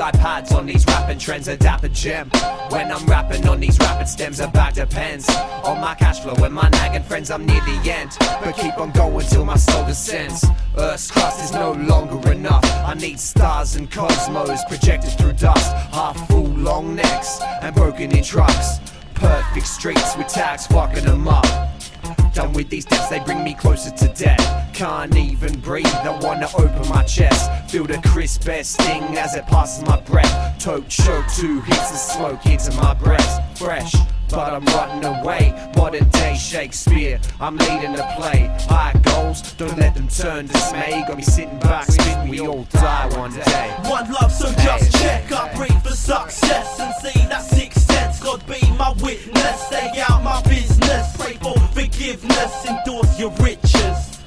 iPads on these rapping trends, a dapper gem. When I'm rapping on these rapid stems, a bag depends on my cash flow and my nagging friends. I'm near the end, but keep on going till my soul descends. Earth's crust is no longer enough. I need stars and cosmos projected through dust. Half full long necks and broken in trucks. Perfect streets with tags fucking them up. Done with these deaths, they bring me closer to death. Can't even breathe, I wanna open my chest. Feel the crisp air sting as it passes my breath. Toke, choke, 2 hits of smoke into my breast. Fresh, but I'm rotting away. Modern day Shakespeare, I'm leading the play. High goals, don't let them turn dismay. Got me sitting back, spitting, we all die one day. One love, so just check. I breathe for success and see that 6th sense. God be my witness, stay out my business. Pray for forgiveness, endorse your riches.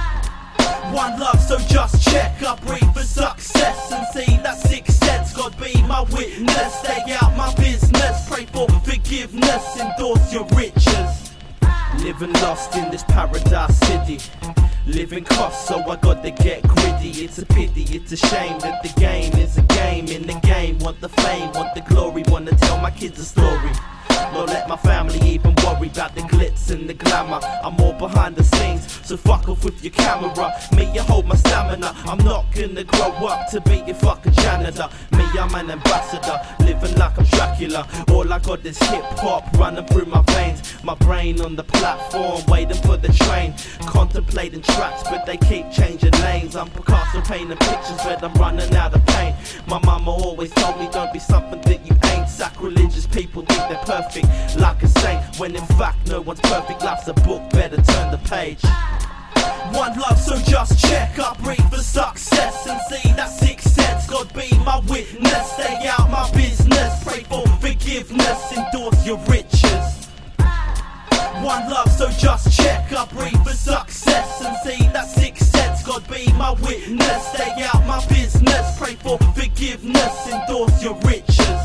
One love, so just check. I breathe for success and see that 6th sense. God be my witness, stay out my business. Pray for forgiveness, endorse your riches. Living lost in this paradise city. Living costs, so I gotta get gritty. It's a pity, it's a shame that the game is a game. In the game, want the fame, want the glory. Wanna tell my kids a story. Don't let my family even worry about the glitz and the glamour. I'm all behind the scenes, so fuck off with your camera. Me, I hold my stamina. I'm not gonna grow up to be a fucking janitor. Me, I'm an ambassador, living like I'm Dracula. All I got is hip-hop running through my veins. My brain on the platform, waiting for the train. Contemplating tracks, but they keep changing lanes. I'm Picasso painting pictures, but I'm running out of paint. My mama always told me don't be something that you ain't. Sacrilegious people think they're perfect, like a saint, when in fact no one's perfect. Life's a book, better turn the page. One love, so just check. I breathe for success and see that 6th sense. God be my witness, stay out my business. Pray for forgiveness, endorse your riches. One love, so just check. I breathe for success and see that 6th sense. God be my witness, stay out my business. Pray for forgiveness, endorse your riches.